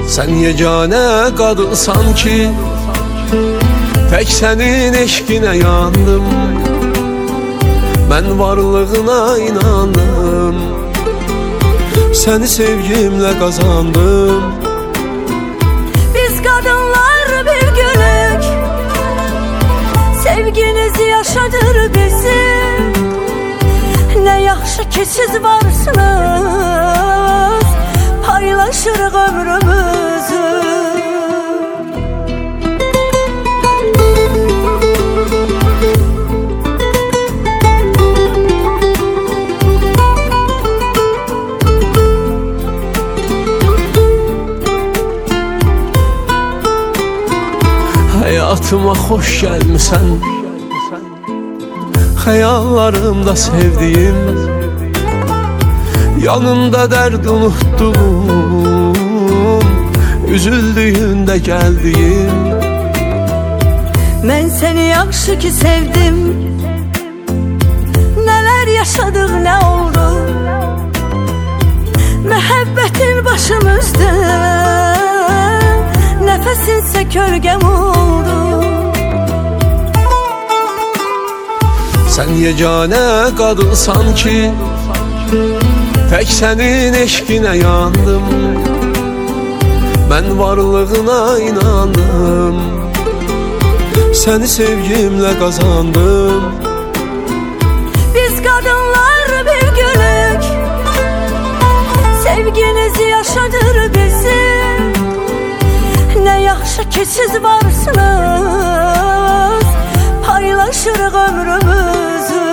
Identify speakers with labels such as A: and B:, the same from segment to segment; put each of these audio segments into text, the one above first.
A: Sen yegane kadınsan ki tek senin eşkine yandım. Ben varlığına inandım, seni sevgimle kazandım.
B: Biz kadınlar bir günlük sevginizi yaşadır bizi. Ne yaxşı ki siz varsınız, paylaşırıq ömrümüzü.
A: Hayatıma hoş gelmişsen, hayallarımda sevdiğim, yanında derd unuttuğum, üzüldüğünde geldiğim.
B: Ben seni yaxşı ki sevdim, neler yaşadık ne oldu. Məhəbbətin başımızda, nefesinse kölgem oldu.
A: Sen yegane kadınsan ki tek senin eşkine yandım. Ben varlığına inandım, seni sevgimle kazandım.
B: Biz kadınlar bir günlük sevginizi yaşadır bizi. Ne yaxşı ki siz varsınız, paylaşırıq ömrümüzü.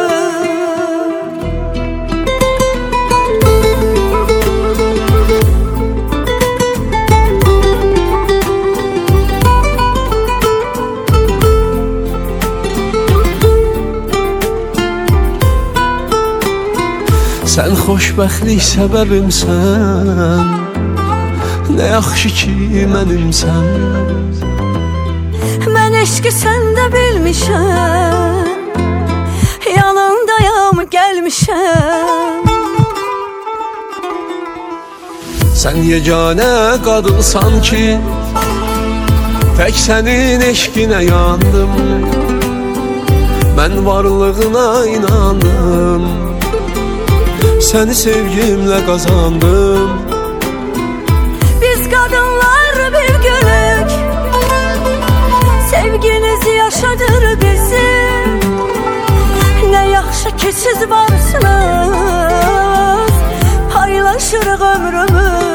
A: Sen xoşbəxtlik səbəbimsən, nə yaxşı ki mənimsən.
B: Mən eşqi səndə bilmişəm, yanındayam gəlmişəm.
A: Sen yegane kadınsan ki tek senin eşkine yandım. Ben varlığına inandım, seni sevgimle kazandım.
B: Biz kadınlar bir günlük sevginizi yaşadır bizi. Ne yaxşı ki siz varsınız, paylaşırıq ömrümüzü.